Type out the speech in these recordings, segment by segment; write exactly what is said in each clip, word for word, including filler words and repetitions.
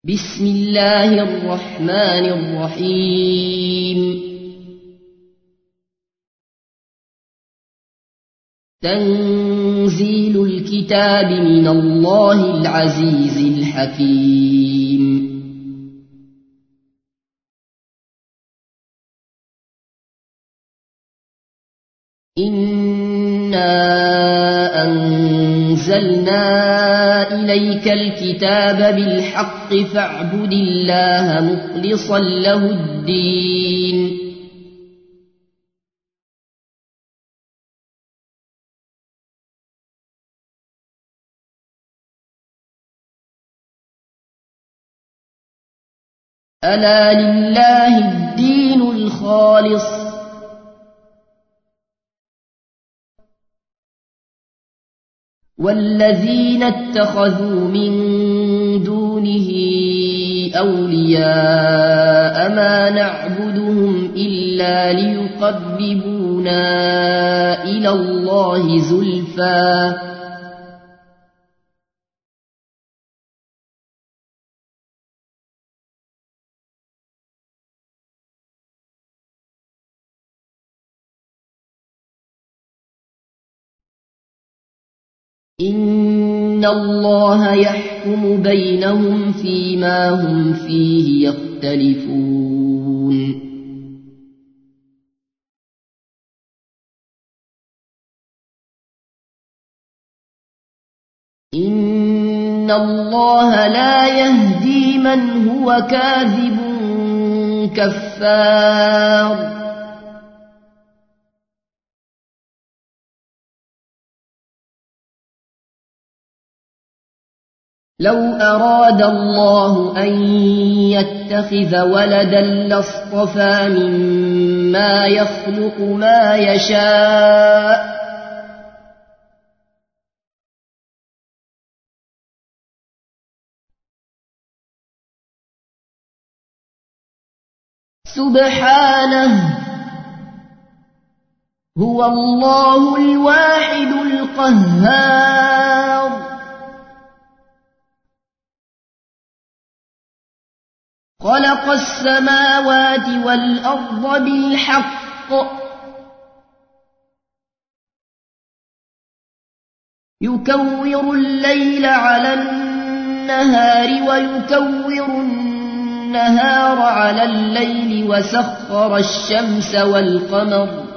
بسم الله الرحمن الرحيم تنزيل الكتاب من الله العزيز الحكيم إنا أنزلنا إليك الكتاب بالحق فاعبد الله مخلصا له الدين ألا لله الدين الخالص والذين اتخذوا من دونه أولياء ما نعبدهم إلا ليقربونا إلى الله زلفى إن الله يحكم بينهم فيما هم فيه يختلفون إن الله لا يهدي من هو كاذب كفار لو أراد الله أن يتخذ ولدا لاصطفى مما يخلق ما يشاء سبحانه هو الله الواحد القهار خلق السماوات والأرض بالحق يكور الليل على النهار ويكور النهار على الليل وسخر الشمس والقمر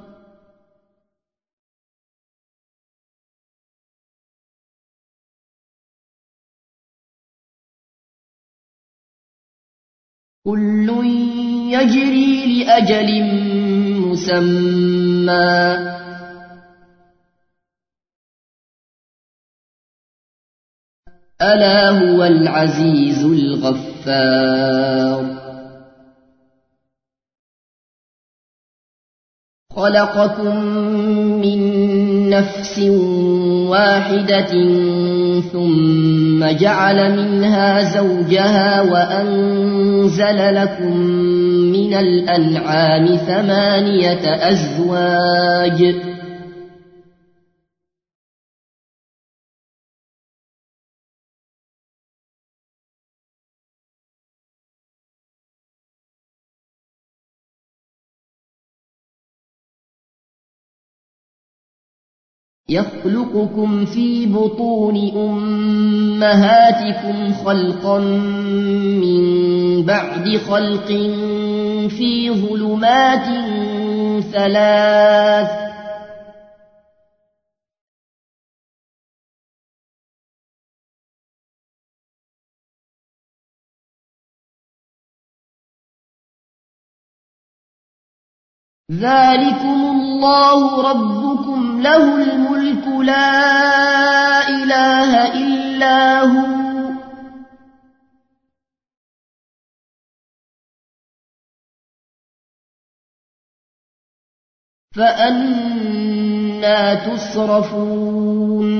كل يجري لأجل مسمى ألا هو العزيز الغفار خلقكم من نفس واحدة ثم جعل منها زوجها وأنزل لكم من الأنعام ثمانية أزواج يخلقكم في بطون أمهاتكم خلقا من بعد خلق في ظلمات ثلاث ذلكم الله ربكم له الملك لا إله إلا هو فأنى تصرفون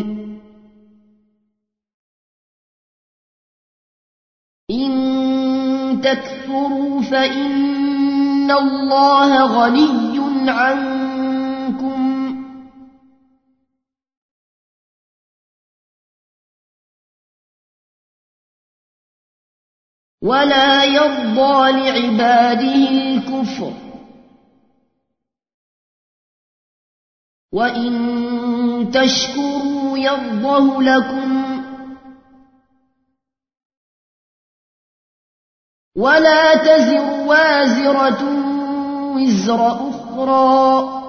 إن تكفروا فإن الله غني عنكم ولا يرضى لعباده الكفر وإن تشكروا يرضه لكم ولا تزر وازرة وزر أخرى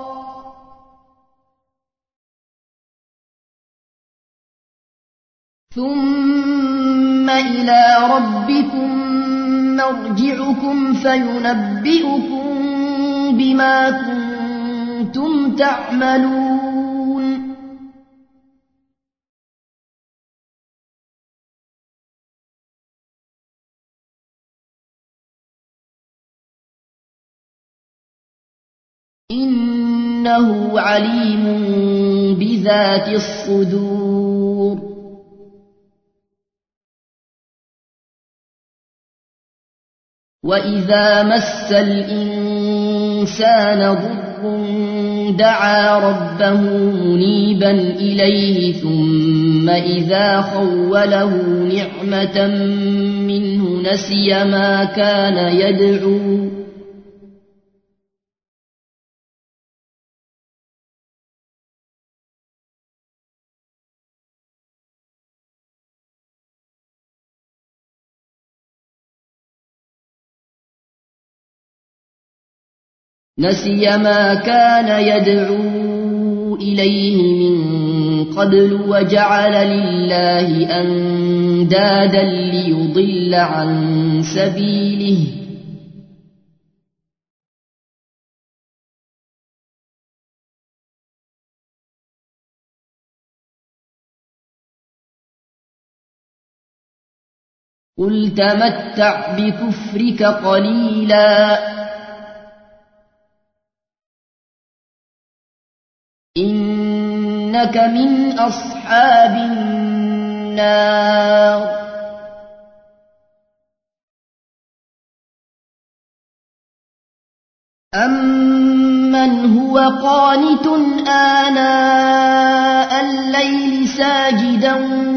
ثم إلى ربكم مرجعكم فينبئكم بما كنتم تعملون إنه عليم بذات الصدور وإذا مس الإنسان ضر دعا ربه منيبا إليه ثم إذا خوله نعمة منه نسي ما كان يدعو نسي ما كان يدعو إليه من قبل وجعل لله أندادا ليضل عن سبيله قل تمتع بكفرك قليلا إنك من أصحاب النار أمن هو قانت آناء الليل ساجدا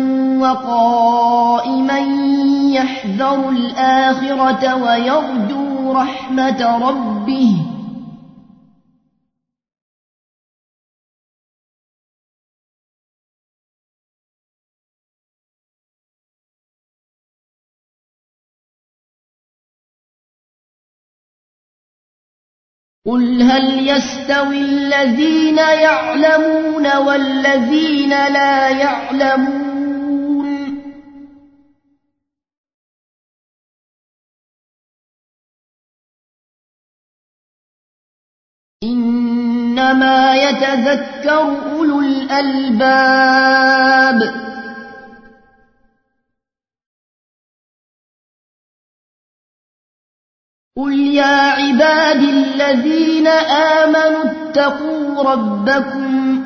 وقائما يحذر الآخرة ويرجو رحمة ربه قل هل يستوي الذين يعلمون والذين لا يعلمون إنما يتذكر أولو الألباب قل يا عباد الذين آمنوا اتقوا ربكم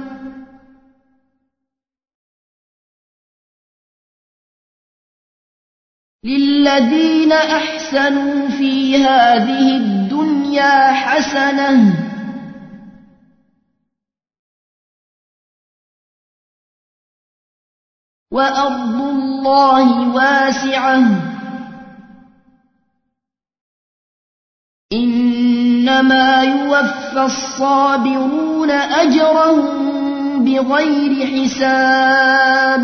للذين أحسنوا في هذه الدنيا حسنة وأرض الله واسعة إنما يوفى الصابرون أجرهم بغير حساب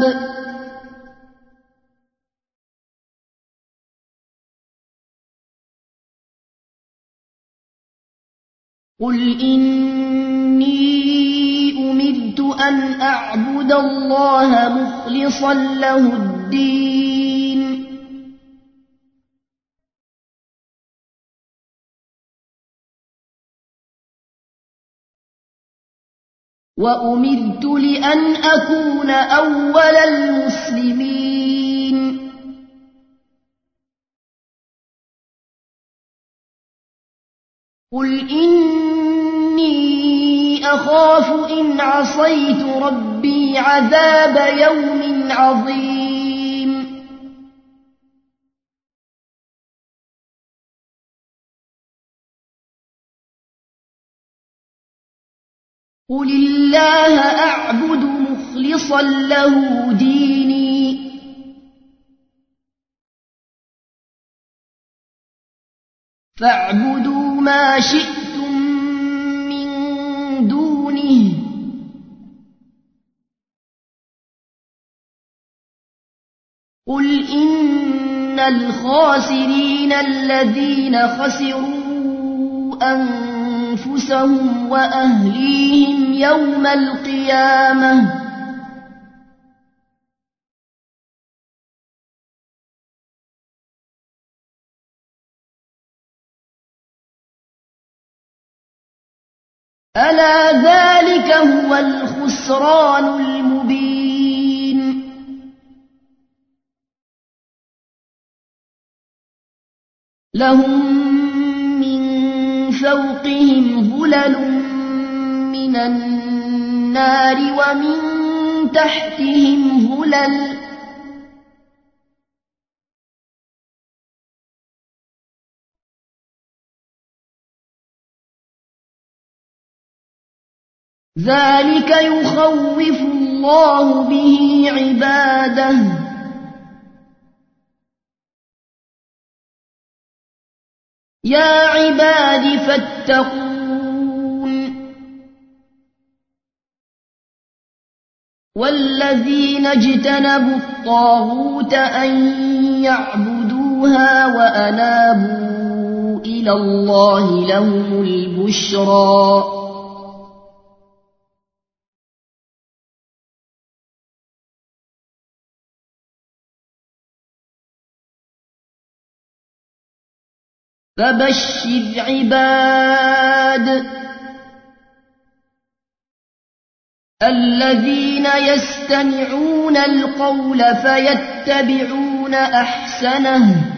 قل إني أمرت أن أعبد الله مخلصا له الدين وأمرت لأن أكون أول المسلمين قل إني أخاف إن عصيت ربي عذاب يوم عظيم قل الله أعبد مخلصا له ديني فاعبدوا ما شئتم من دونه قل إن الخاسرين الذين خسروا أنفسهم وأهليهم يوم القيامة ألا ذلك هو الخسران المبين لهم من فوقهم ظلل من النار ومن تحتهم ظلل ذلك يخوف الله به عباده يا عباد فاتقون والذين اجتنبوا الطاغوت أن يعبدوها وأنابوا إلى الله لهم البشرى فبشر عباد الذين يستمعون القول فيتبعون أحسنه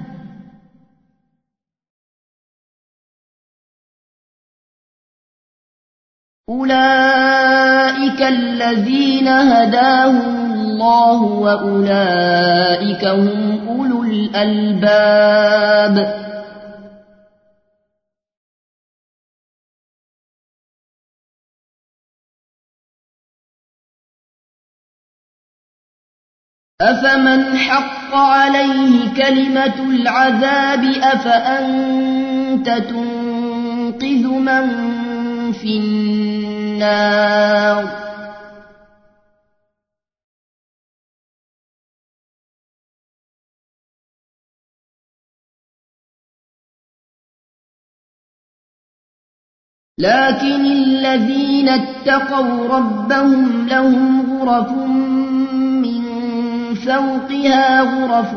أولئك الذين هداهم الله وأولئك هم أولو الألباب أفمن حق عليه كلمة العذاب أفأنت تنقذ من في النار لكن الذين اتقوا ربهم لهم غرف فوقها غرف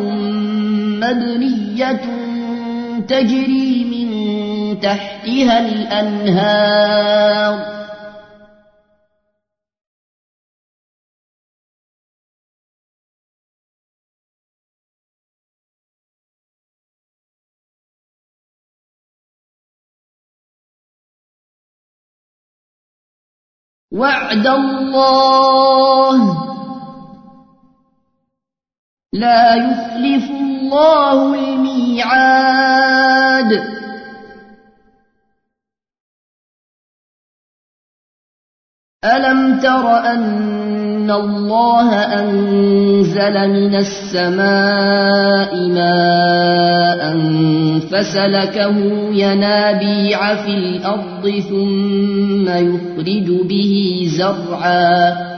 مبنية تجري من تحتها الأنهار وعد الله لا يخلف الله الميعاد ألم تر أن الله أنزل من السماء ماء فسلكه ينابيع في الأرض ثم يخرج به زرعا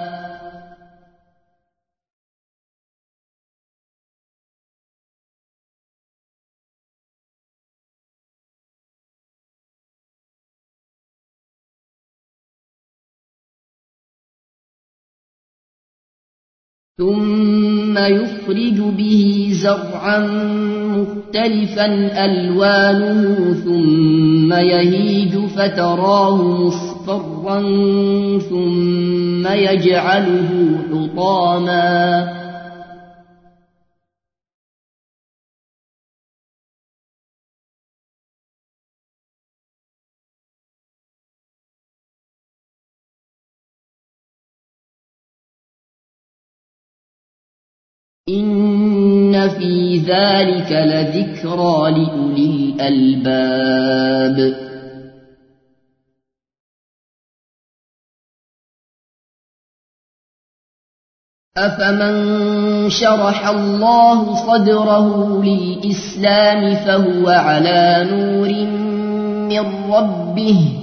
ثم يخرج به زرعا مختلفا ألوانه ثم يهيج فتراه مصفرا ثم يجعله حطاما إن في ذلك لذكرى لأولي الألباب أفمن شرح الله صدره للإسلام فهو على نور من ربه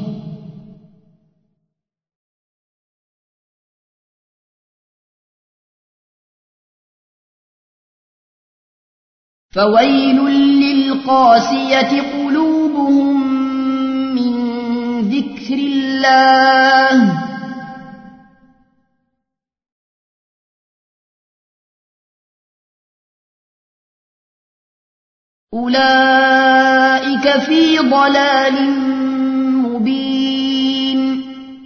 فويل للقاسية قلوبهم من ذكر الله أولئك في ضلال مبين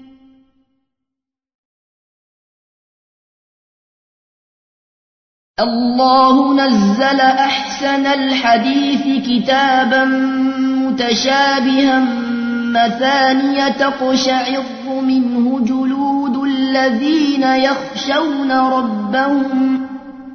الله نزل أحسن الحديث كتابا متشابها مثانية تقشعر منه جلود الذين يخشون ربهم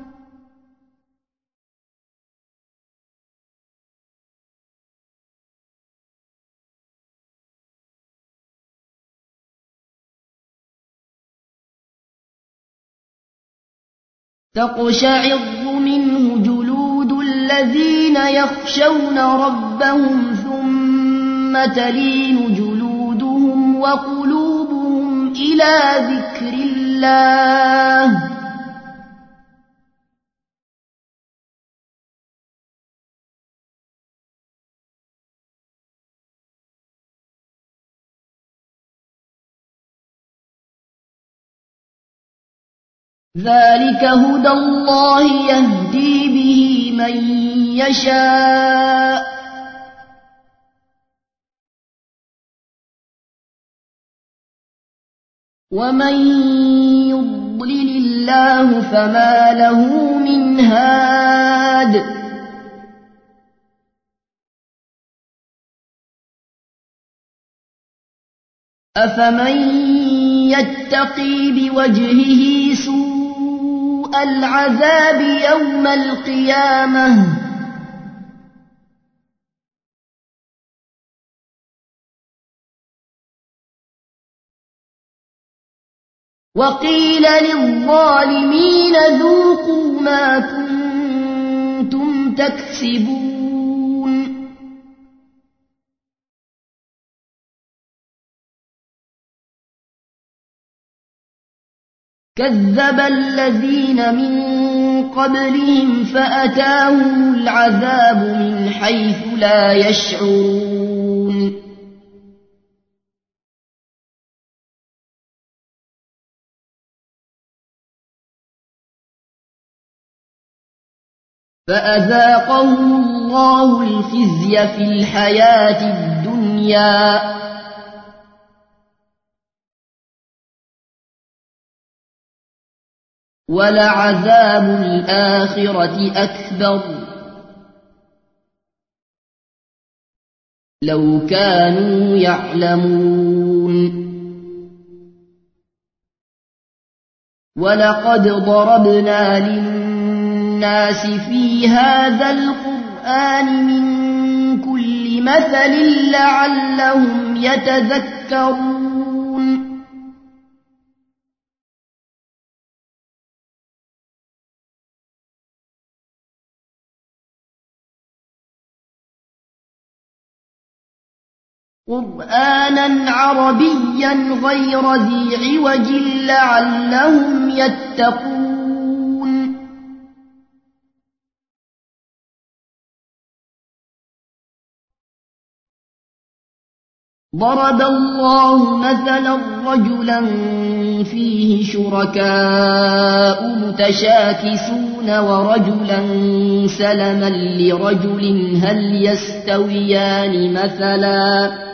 تقشعر منه جلود الذين يخشون ربهم ثم تلين جلودهم وقلوبهم إلى ذكر الله ذلك هدى الله يهدي به من يشاء ومن يضلل الله فما له من هاد أفمن يتقي بوجهه سوء العذاب يوم القيامة وقيل للظالمين ذوقوا ما كنتم تكسبون كذب الذين من قبلهم فأتاهم العذاب من حيث لا يشعرون فأذاقهم الله الخزي في الحياة الدنيا ولعذاب الآخرة أكبر لو كانوا يعلمون ولقد ضربنا للناس في هذا القرآن من كل مثل لعلهم يتذكرون قرآنا عربيا غير ذي عوج لعلهم يتقون ضرب الله مثلا رجلا فيه شركاء متشاكسون ورجلا سلما لرجل هل يستويان مثلا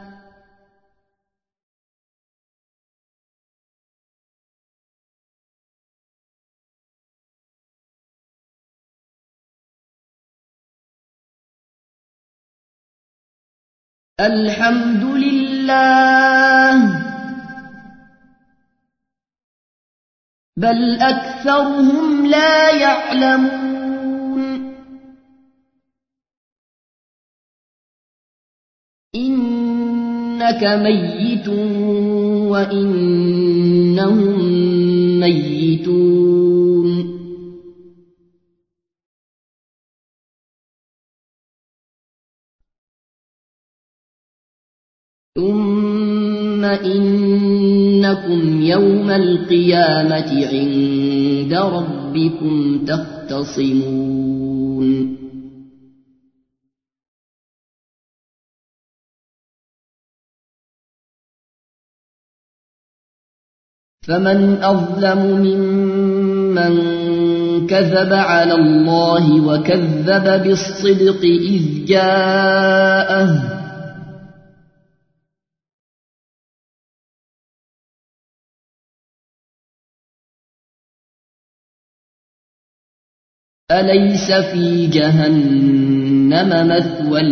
الحمد لله بل أكثرهم لا يعلمون إنك ميت وإنهم ميتون ثم إنكم يوم القيامة عند ربكم تختصمون فمن أظلم ممن كذب على الله وكذب بالصدق إذ جاءه أليس في جهنم مثوى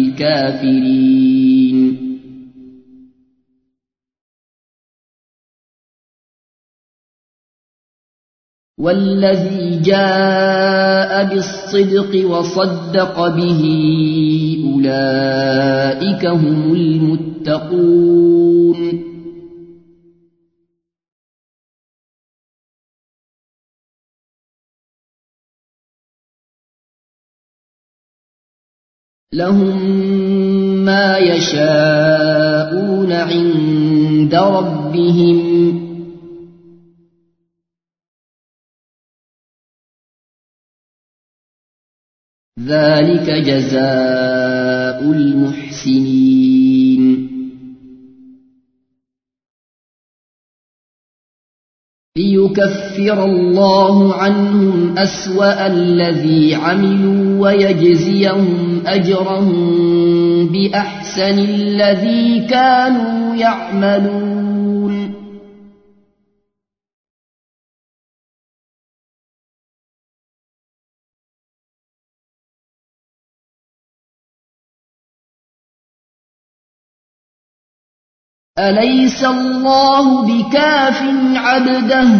للكافرين والذي جاء بالصدق وصدق به أولئك هم المتقون لهم ما يشاءون عند ربهم ذلك جزاء المحسنين ليكفر الله عنهم أسوأ الذي عملوا ويجزيهم أجرهم بأحسن الذي كانوا يعملون أليس الله بكاف عبده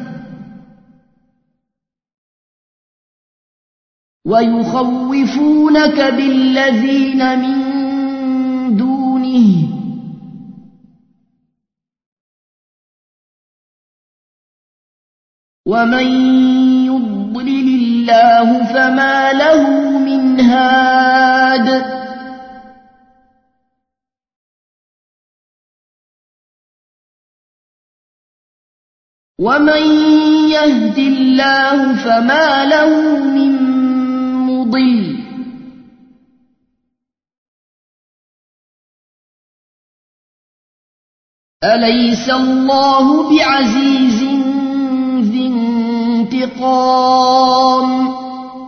ويخوفونك بالذين من دونه ومن يضلل الله فما له من هاد ومن يهد الله فما له من مضل أليس الله بعزيز ذي انتقام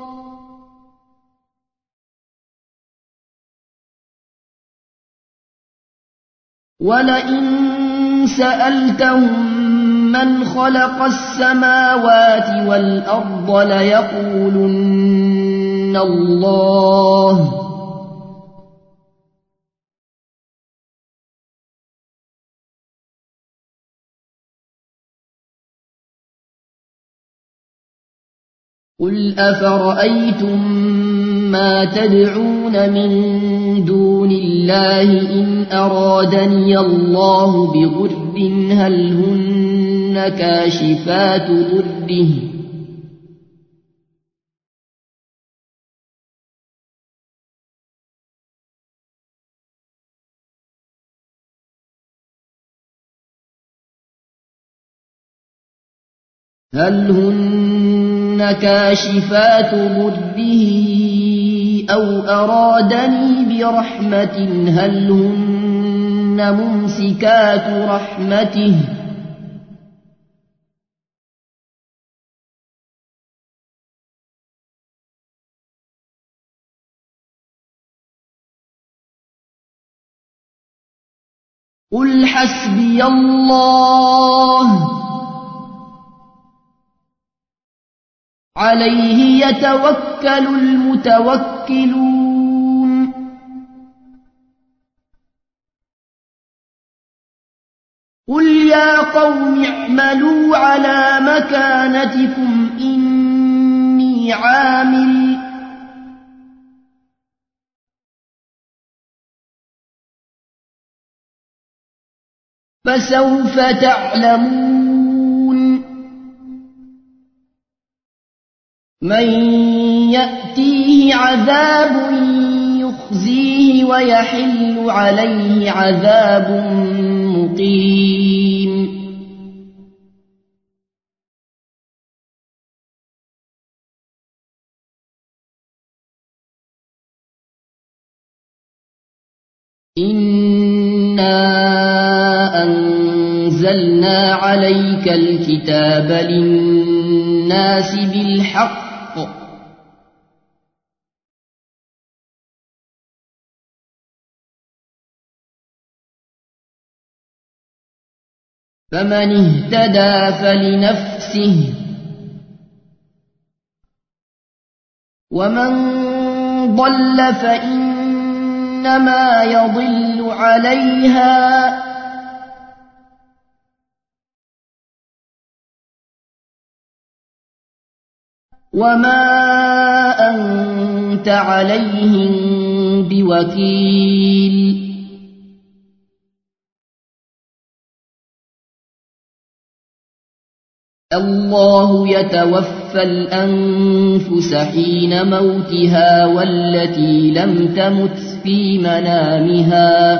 ولئن سألتهم من خلق السماوات والأرض ليقولن الله قل أفرأيتم ما تدعون من دون الله إن أرادني الله بضر هل هن كاشفات ضره هل هن كاشفات ضره أو أرادني برحمة هل هن ممسكات رحمته قل حسبي الله عليه يتوكل المتوكلون قل يا قوم اعملوا على مكانتكم إني عامل فسوف تعلمون من يأتيه عذاب يخزيه ويحل عليه عذاب مقيم إنا أنزلنا عليك الكتاب للناس بالحق فمن اهتدى فلنفسه ومن ضل فإنما يضل عليها وما أنت عليهم بوكيل الله يتوفى الأنفس حين موتها والتي لم تمت في منامها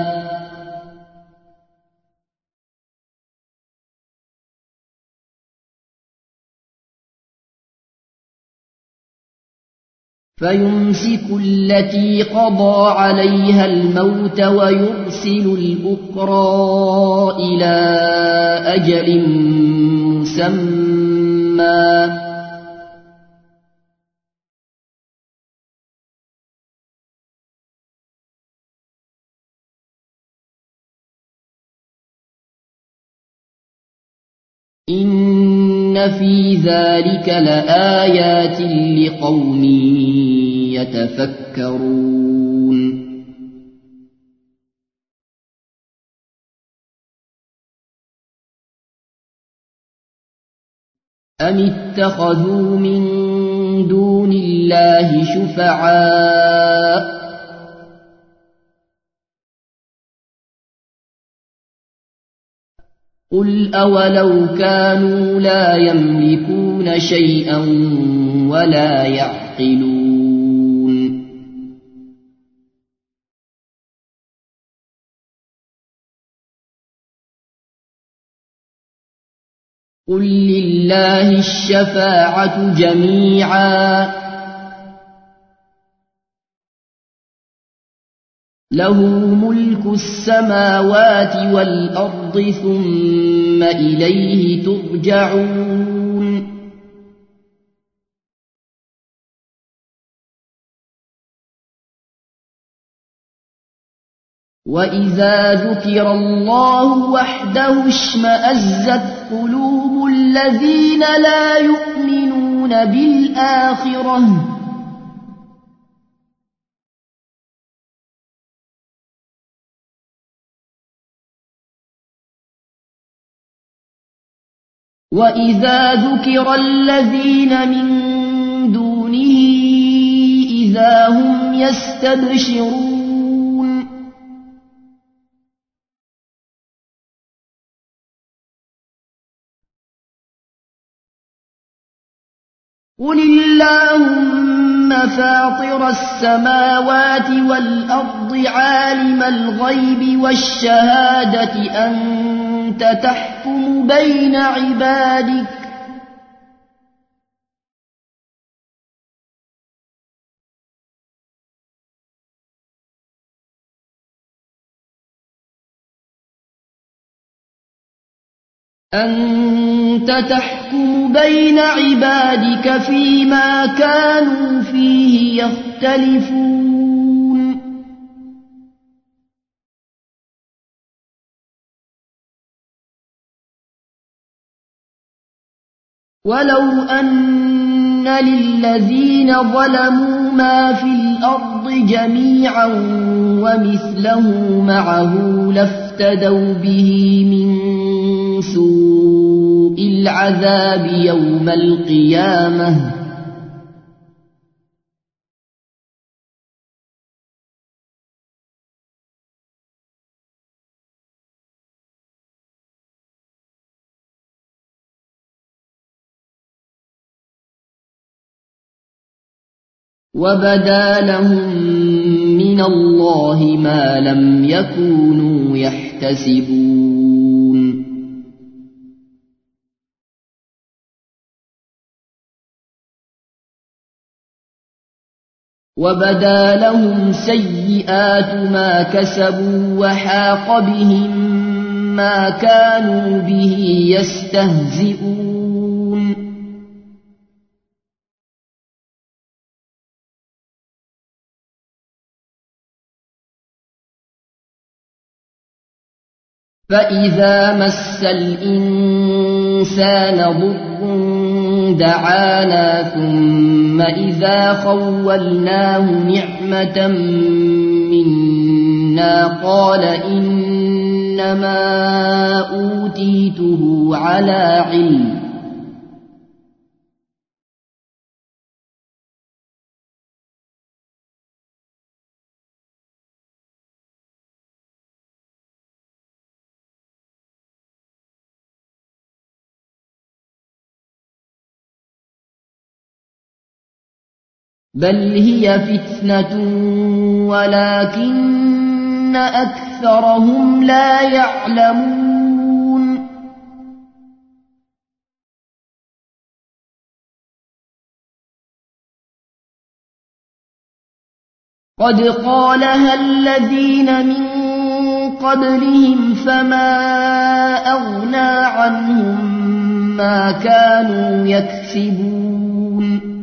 فيمسك التي قضى عليها الموت ويرسل الأخرى إلى أجل مسمى إن في ذلك لآيات لقوم يتفكرون أم اتخذوا من دون الله شفعاء قل أولو كانوا لا يملكون شيئا ولا يعقلون قل لله الشفاعة جميعا له ملك السماوات والأرض ثم إليه ترجعون وإذا ذكر الله وحده اشمأزت قلوب الذين لا يؤمنون بالآخرة وإذا ذكر الذين من دونه إذا هم يستبشرون قل اللهم فاطر السماوات والأرض عالم الغيب والشهادة أنت تحكم بين عبادك أنت تحكم بين عبادك فيما كانوا فيه يختلفون ولو أن للذين ظلموا ما في الأرض جميعا ومثله معه لافتدوا به من سوء العذاب يوم القيامة وبدا لهم من الله ما لم يكونوا يحتسبون وبدا لهم سيئات ما كسبوا وحاق بهم ما كانوا به يستهزئون فإذا مس الإنسان ضر دعانا ثم إذا خولناه نعمة منا قال إنما أوتيته على علم بل هي فتنة ولكن أكثرهم لا يعلمون قد قالها الذين من قبلهم فما أغنى عنهم ما كانوا يكسبون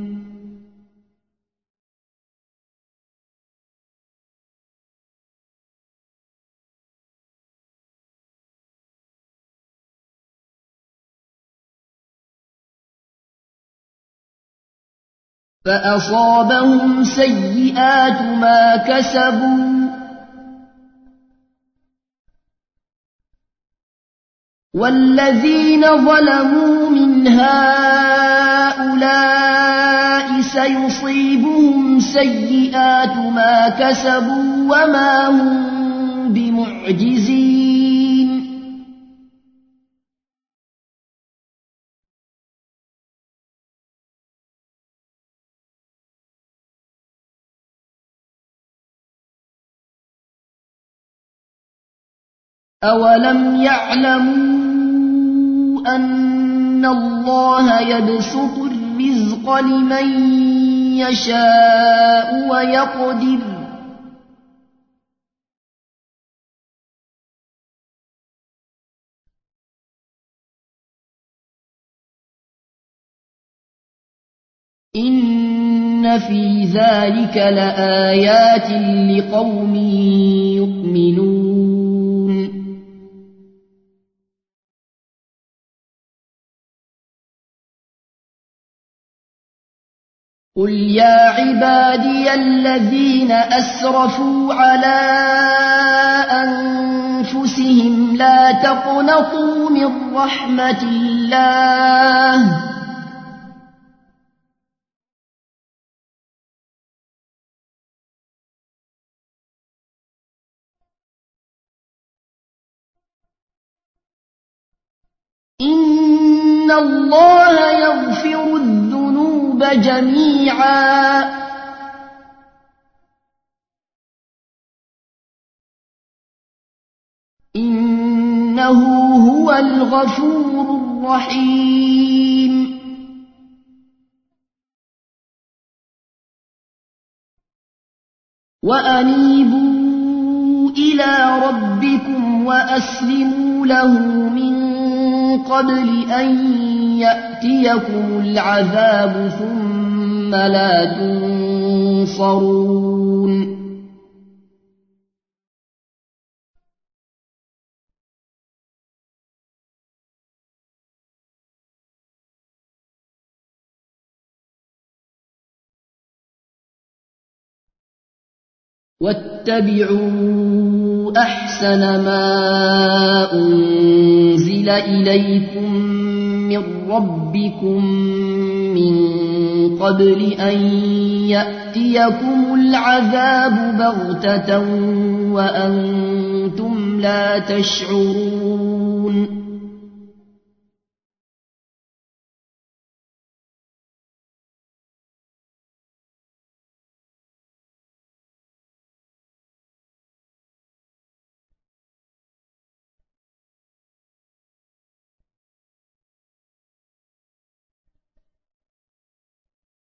فأصابهم سيئات ما كسبوا والذين ظلموا من هؤلاء سيصيبهم سيئات ما كسبوا وما هم بمعجزين أولم يعلموا أن الله يبسط الرزق لمن يشاء ويقدر إن في ذلك لآيات لقوم يؤمنون قل يا عبادي الذين أسرفوا على أنفسهم لا تقنطوا من رحمة الله إن الله يغفر الذنوب جميعا إنه هو الغفور الرحيم وأنيبوا إلى ربكم وأسلموا له من قبل أن يأتيكم العذاب ثم لا تنصرون واتبعوا أحسن ما أنزل إليكم من ربكم من قبل أن يأتيكم العذاب بغتة وأنتم لا تشعرون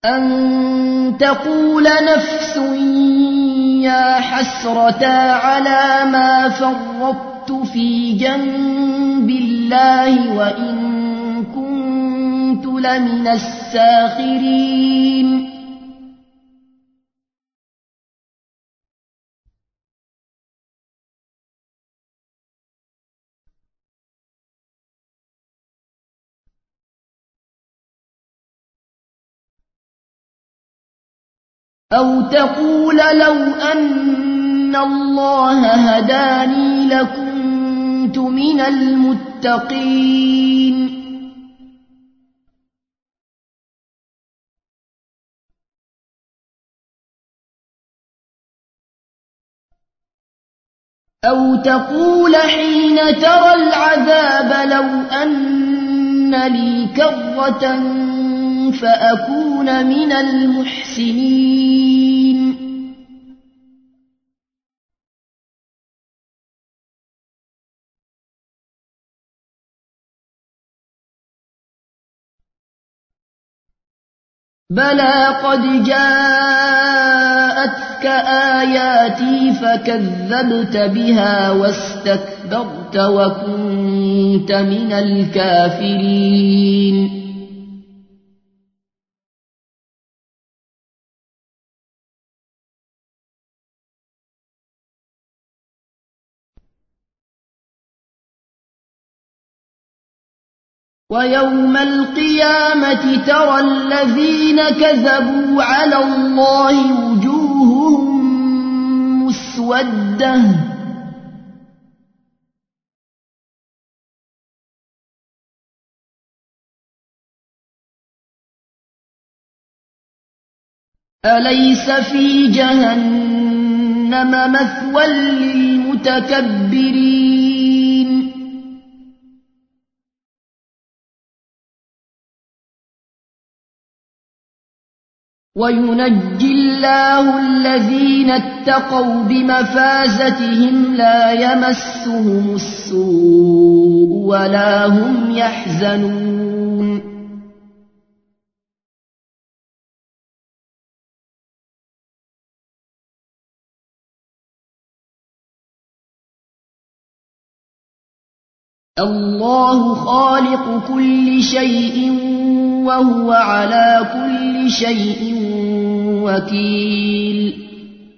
أن تقول نفس يا حسرة على ما فرطت في جنب الله وإن كنت لمن الساخرين أو تقول لو أن الله هداني لكنت من المتقين أو تقول حين ترى العذاب لو أن لي كرة فأكون من المحسنين بلى قد جاءتك آياتي فكذبت بها واستكبرت وكنت من الكافرين ويوم القيامة ترى الذين كذبوا على الله وجوههم مسودة أليس في جهنم مثوى للمتكبرين وينجي الله الذين اتقوا بمفازتهم لا يمسهم السوء ولا هم يحزنون الله خالق كل شيء وهو على كل شيء وكيل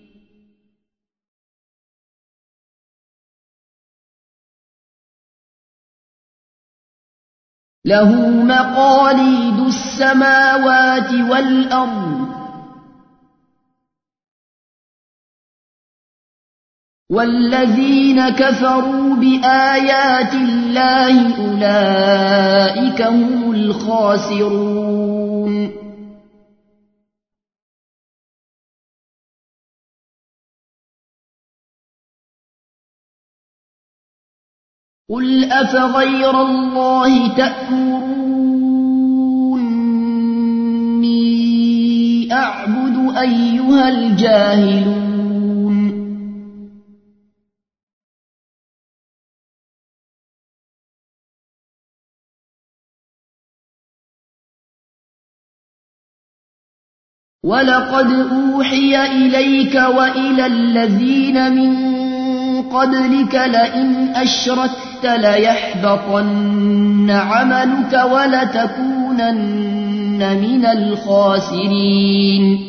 له مقاليد السماوات والأرض والذين كفروا بآيات الله أولئك هم الخاسرون قل أفغير الله تأمروني أعبد أيها الجاهلون ولقد أوحي إليك وإلى الذين من قبلك لئن أشركت ليحبطن عملك ولتكونن من الخاسرين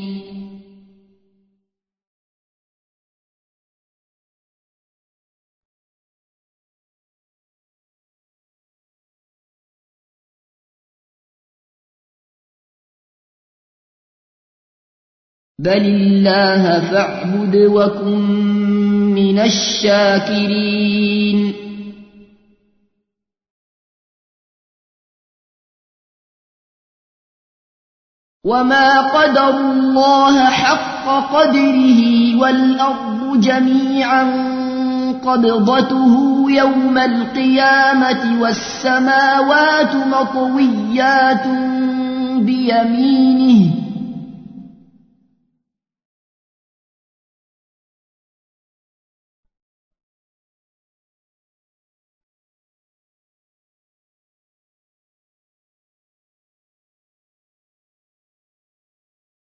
بل الله فاعبد وكن من الشاكرين وما قدروا الله حق قدره والأرض جميعا قبضته يوم القيامة والسماوات مطويات بيمينه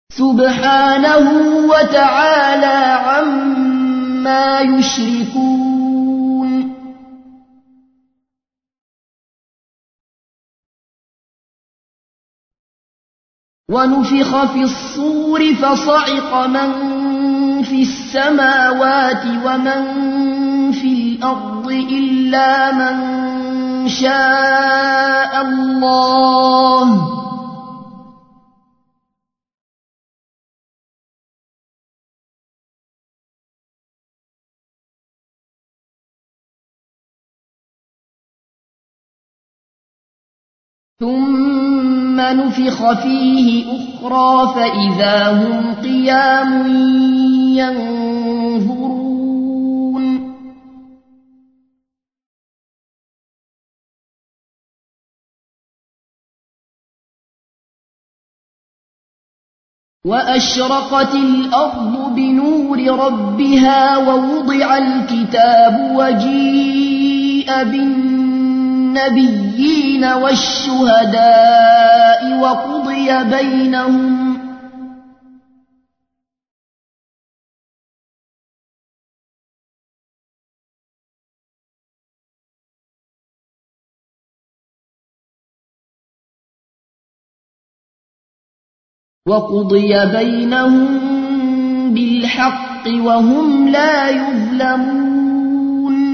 سبحانه وتعالى عما يشركون ونفخ في الصور فصعق من في السماوات ومن في الأرض إلا من شاء الله ثم نفخ فيه أخرى فإذا هم قيام ينظرون وأشرقت الأرض بنور ربها ووضع الكتاب وجيء بالنبيين والشهداء وقضي بينهم وقضي بينهم بالحق وهم لا يظلمون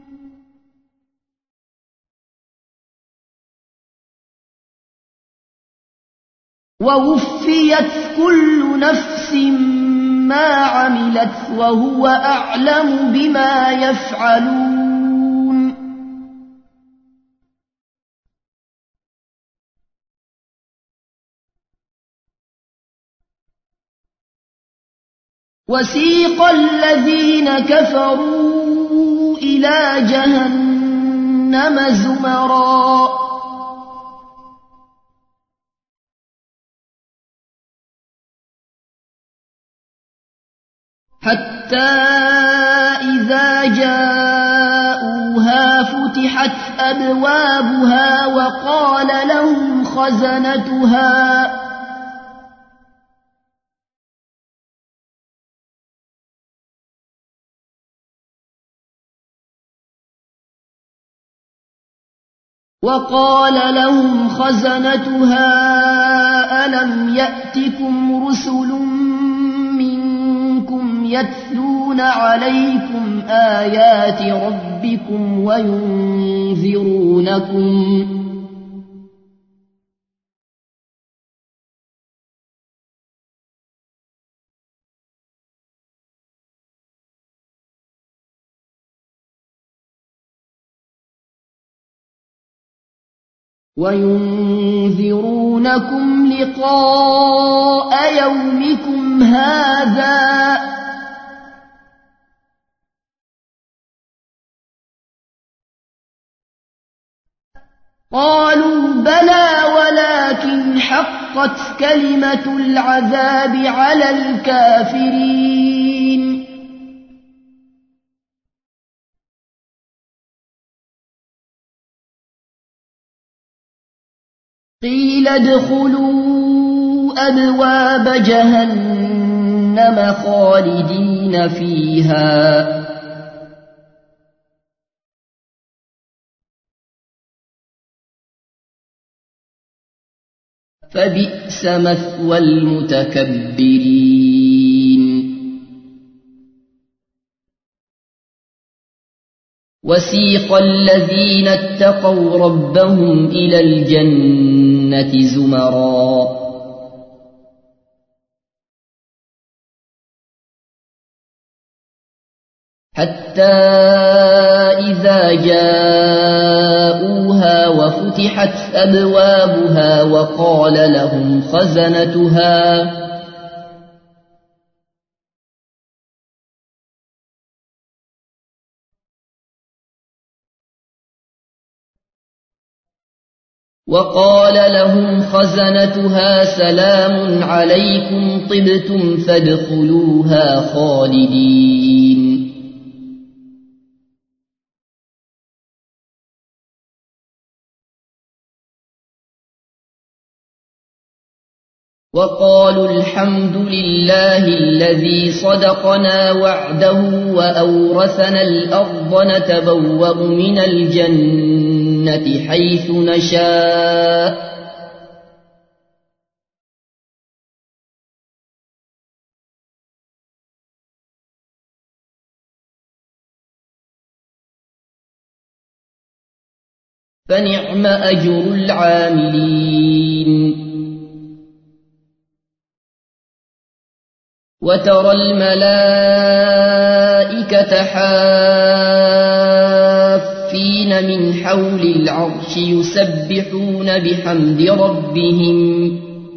ووفيت كل نفس ما عملت وهو أعلم بما يفعلون وسيق الذين كفروا إلى جهنم زمرا حتى إذا جاءوها فتحت أبوابها وقال لهم خزنتها وقال لهم خزنتها ألم يأتكم رسل منكم يتلون عليكم آيات ربكم وينذرونكم وينذرونكم لقاء يومكم هذا قالوا بلى ولكن حقت كلمة العذاب على الكافرين قيل ادخلوا أبواب جهنم خالدين فيها فبئس مثوى المتكبرين وسيق الذين اتقوا ربهم إلى الجنة زمرا حتى إذا جاءوها وفتحت أبوابها وقال لهم خزنتها وقال لهم خزنتها سلام عليكم طبتم فادخلوها خالدين وقالوا الحمد لله الذي صدقنا وعده وأورثنا الأرض نتبوأ من الجنة حيث نشاء فنعم أجر العاملين وترى الملائكة حافين من حول العرش يسبحون بحمد ربهم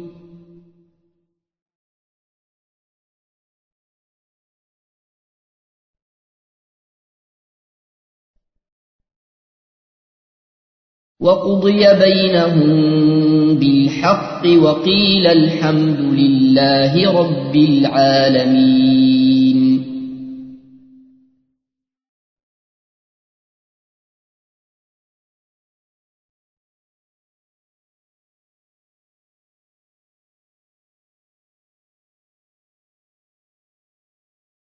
وقضي بينهم بالحق وقيل الحمد لله رب العالمين